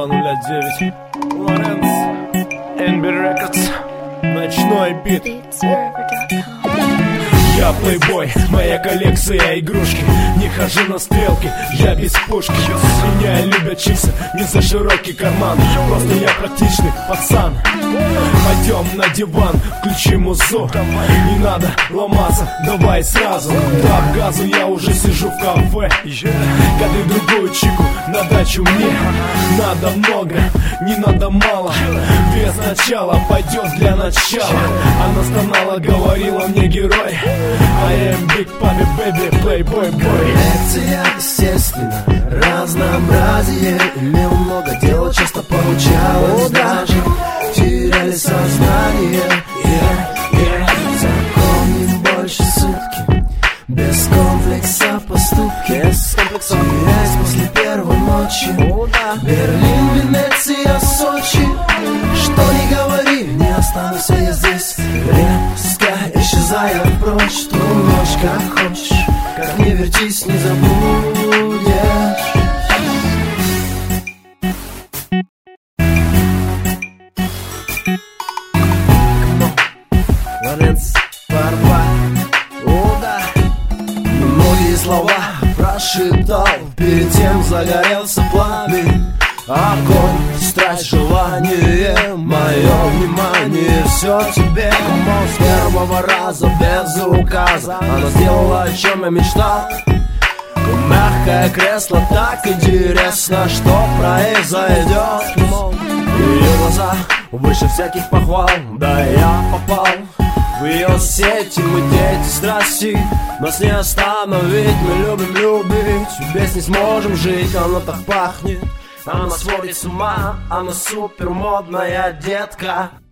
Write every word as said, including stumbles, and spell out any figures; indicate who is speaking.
Speaker 1: два ноль девять. Лоренс, Энби Рекордс, ночной бит. Я плейбой, моя коллекция игрушки. Не хожу на стрелки, я без пушки. Меня любят чипсы, не за широкий карман. Просто я практичный пацан. Пойдем на диван, включи музу. Не надо ломаться, давай сразу. Дав газу, я уже сижу в кафе. Годы другую чику на дачу мне. Надо много, не надо мало. Без начала пойдет для начала. Она стонала, говорила мне герой. I am big papi baby, playboy boy.
Speaker 2: Лекция, естественно, разнообразие. Имел много дел, часто получалось даже теряли сознание. Yeah, yeah. Запомним больше сутки, без комплекса поступки. Без комплекса теряюсь после первой ночи. Берлин, Венеция, Сочи. Что ни говори, не останусь я здесь. Резко исчезая прочь, ту ночь как хочешь. Как не вертись, не забудешь. Лоренс, Барба, о да. Многие слова прошептал, перед тем загорелся пламень. Огонь, страсть, желание, мое внимание, все тебе. С первого раза, без указа, она сделала, о чем я мечтал. Мягкое кресло, так интересно, что произойдет. Ее глаза выше всяких похвал, да я попал в ее сети. Мы дети страсти, нас не остановить. Мы любим любить, без не сможем жить. Она так пахнет, она сводит с ума, она супер модная детка.